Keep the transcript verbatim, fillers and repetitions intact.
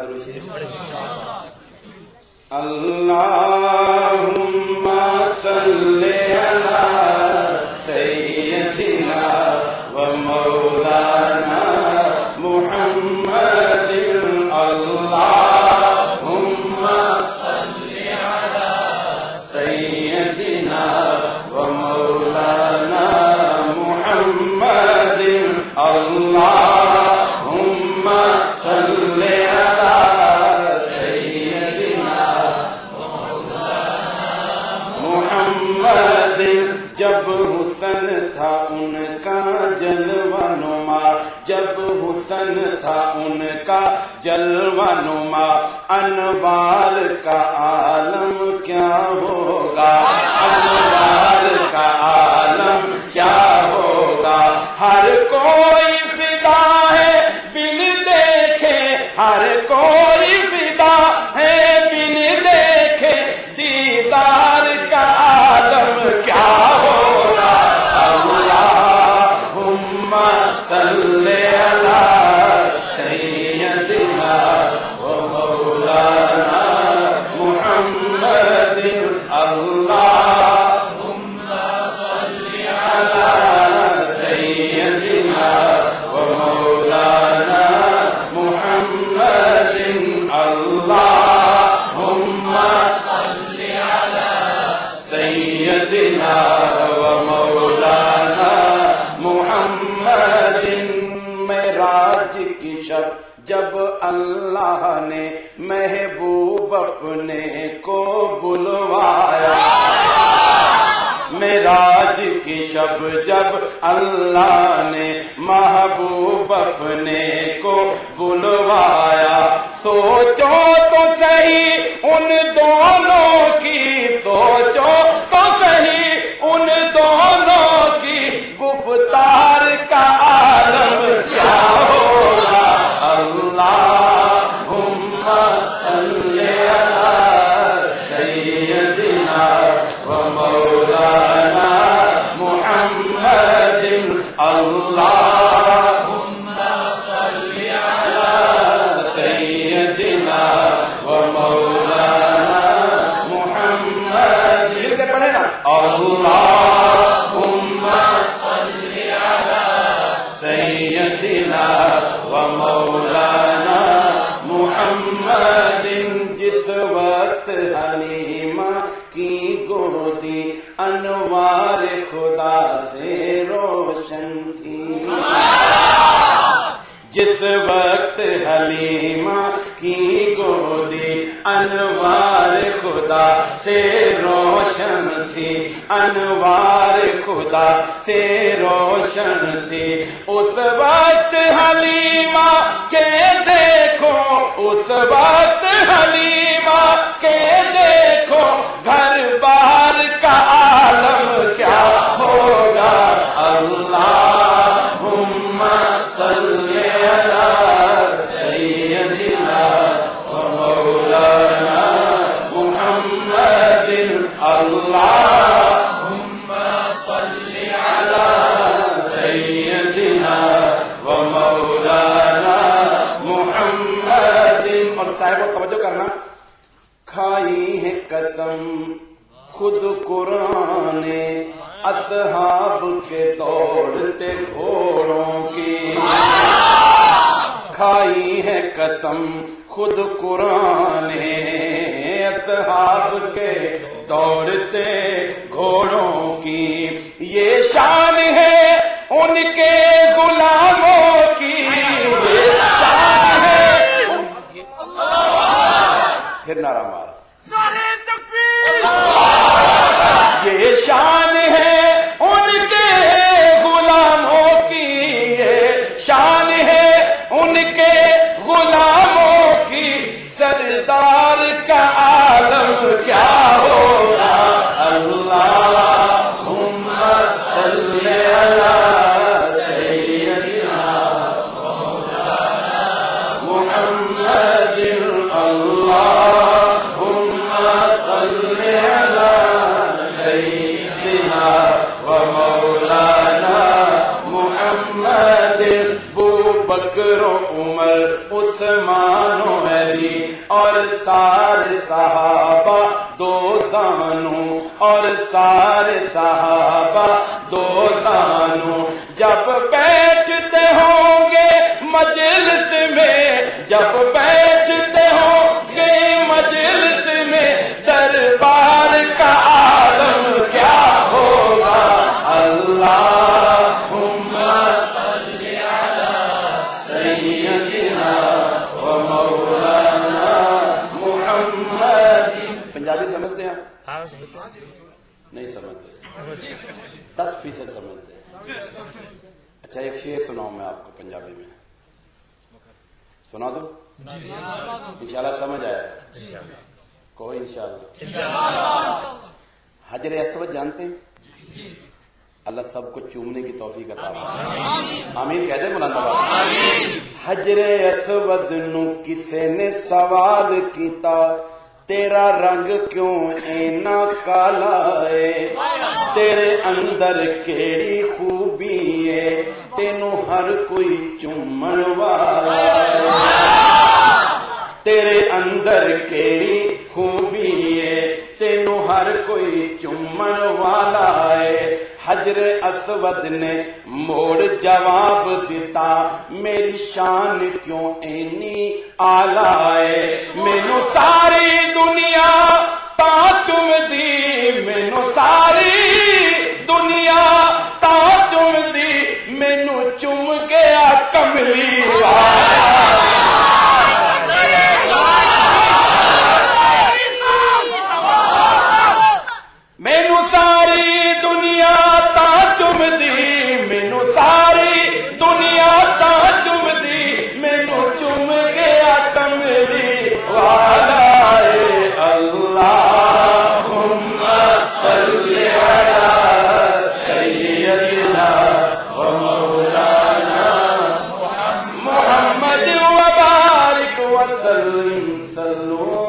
اللہم صلی علی سیدنا و مولانا محمد اللہم صلی علی سیدنا و مولانا محمد اللہم صلی علی سیدنا و مولانا محمد. جب حسن تھا ان کا جلوہ نما، جب حسن تھا ان کا جلوہ نما، انوار کا عالم کیا ہوگا، انوار کا عالم کیا ہوگا. ہر کوئی فدا ہے بن دیکھے، ہر کوئی فدا ہے بن دیکھے، دیدار کا عالم کیا ہوگا. اللہم صلی علی سیدنا و مولانا محمد اللہم صلی علی سیدنا و مولانا محمد اللہم صلی علی سیدنا و مولانا محمد. معراج کی شب جب اللہ نے محبوب اپنے کو بلوایا، معراج کی شب جب اللہ نے محبوب اپنے کو بلوایا، سوچو تو صحیح ان دونوں کی، سوچو تو صحیح ان دونوں کی، گفتار کا عالم کیا ہوگا. اللہم صلی علی سیدنا و مولانا محمد اللہم صلی علی سیدنا و مولانا محمد. مل کر پڑھے نا. اللہم صلی علی سیدنا و مولانا محمد. جس وقت حلیمہ کی گودی انوار خدا سے روشن تھی، جس وقت حلیمہ کی گودی انوار خدا سے روشن تھی، انوار خدا سے روشن تھی، اس وقت حلیمہ کے دیکھو، اس وقت حلیمہ کے دیکھو، گھر بار کا عالم کیا ہوگا. اللہم صلی علی سیدنا و مولانا محمد اللہم صلی علی سیدنا و مولانا محمد. اور صاحب توجہ کرنا، کھائی ہے قسم خود قرآن نے اصحاب کے دوڑتے گھوڑوں کی، کھائی ہے قسم خود قرآن نے اصحاب کے دوڑتے گھوڑوں کی. یہ شان ہے ان کے غلاموں کی، یہ شان ہے. پھر نعرہ مار. یہ شان ہے ان کے غلاموں کی، یہ شان ہے ان کے غلاموں کی، سردار کا عالم کیا ہوگا. اللہم صلی علی سیدنا مولانا محمد اللہم صلی علی سیدنا سارے صحابہ دو زانوں اور سارے صحابہ دو زانوں جب بیٹھتے ہوں گے مجلس میں جب بیٹھتے ہوں گے مجلس میں دربار کا عالم کیا ہوگا اللہم صلی علی سیدنا و مولانا محمد. پنجابی سمجھتے ہیں آپ؟ نہیں سمجھتے، دس فیصد سمجھتے. اچھا ایک شعر سناؤں میں آپ کو پنجابی میں، سنا دو انشاءاللہ سمجھ آئے گا. کوئی انشاءاللہ. حجر اسود جانتے ہیں؟ اللہ سب کو چومنے کی توفیق عطا فرمائے. آمین کہہ دیں بلند آواز. حجر اسود نو کسے نے سوال کیتا تیرا رنگ کیوں اینا کالا ہے، تیرے اندر کیڑی خوبی ہے تینوں ہر کوئی چومن والا ہے، تیرے اندر کیڑی خوبی ہے تینوں ہر کوئی چومن والا ہے. حجر اسود نے موڑ جواب دیتا میری شان کیوں اینی آلہ ہے، مینوں ساری دنیا تا چوم دی، مینوں ساری دنیا تا چوم دی، مینوں چوم گیا کملی والا. مینوں ساری دنیا تا چوم دی، مینوں ساری دنیا تا چوم دی، مینوں چوم گیا کملی والا ہے. اللہم صلی علی سیدنا و مولانا محمد و بارک وسلم. صلو